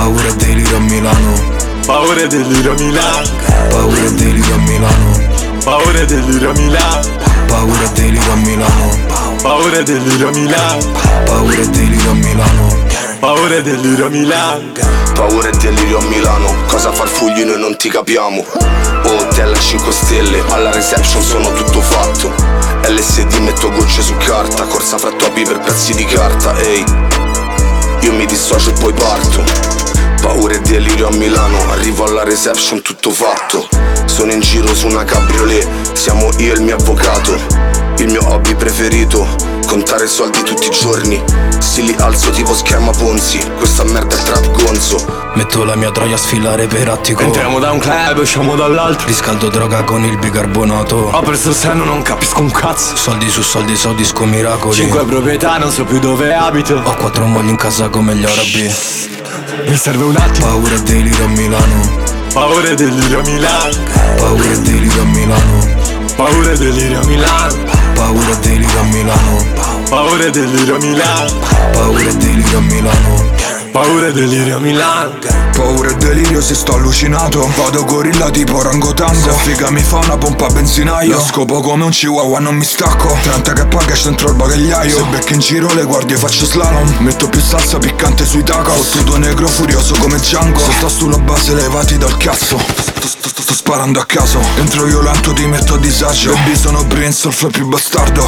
Paura e delirio a Milano. Paura e delirio a Milano. Paura e delirio a Milano. Paura e delirio a Milano. Paura e delirio a Milano. Paura e delirio a Milano. Paura e delirio a Milano. Paura e delirio a Milano. Paura e delirio a Milano. Cosa farfugli noi non ti capiamo. Hotel a 5 stelle, alla reception sono tutto fatto. LSD metto gocce su carta, corsa fra topi per pezzi di carta. Ehi, io mi dissocio e poi parto. Paura e delirio a Milano, arrivo alla reception tutto fatto. Sono in giro su una cabriolet, siamo io e il mio avvocato. Il mio hobby preferito, contare soldi tutti i giorni. Si li alzo tipo schema Ponzi, questa merda è trap gonzo. Metto la mia troia a sfilare per attico. Entriamo da un club e usciamo dall'altro. Riscaldo droga con il bicarbonato. Ho perso il senno, non capisco un cazzo. Soldi su soldi, so disco miracoli. 5 proprietà, non so più dove abito. Ho 4 mogli in casa come gli arabi. Mi serve un attimo. Paura e delirio a Milano. Paura e delirio a Milano. Paura e delirio a Milano. Paura e delirio a Milano. Paura e delirio a Milano. Paura e delirio a Milano. Paura e delirio a Milano. Paura e delirio a Milano. Paura e delirio se sto allucinato. Vado gorilla tipo orangotango. Figa mi fa una pompa a benzinaio. Lo scopo come un chihuahua non mi stacco. 30 che paga dentro il bagagliaio. Se becco in giro le guardie faccio slalom. Metto più salsa piccante sui tacos. Fottuto negro furioso come Django. Se sto sulla base levati dal cazzo. Sto sparando a caso. Entro violento ti metto a disagio. Baby sono Prince, il flow più bastardo.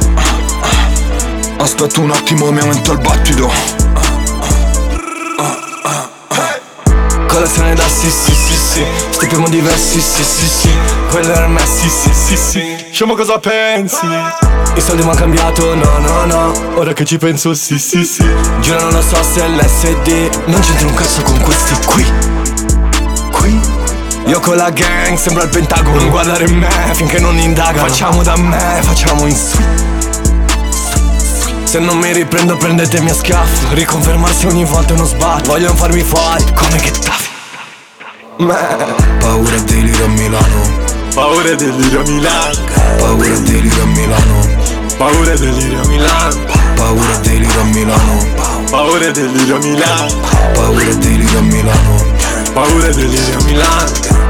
Aspetta un attimo mi aumento il battito. Colazione da sì. Steppiamo diversi sì. Quello era me sì. Diciamo cosa pensi. I soldi m'han cambiato no. Ora che ci penso sì. Giuro non lo so se è l'SD. Non c'entra un cazzo con questi qui. Io con la gang sembra il Pentagono. Non guardare me finché non indagano. Facciamo da me, facciamo in su. Se non mi riprendo prendetemi a schiaffi. Riconfermarsi ogni volta è uno sbatto. Vogliono farmi fuori come Gheddafi. Paura e delirio a Milano. Paura e delirio a Milano. Paura e delirio a Milano. Paura e delirio a Milano. Paura e delirio a Milano. Paura e delirio a Milano. Paura e delirio a Milano. Paura e delirio a Milano.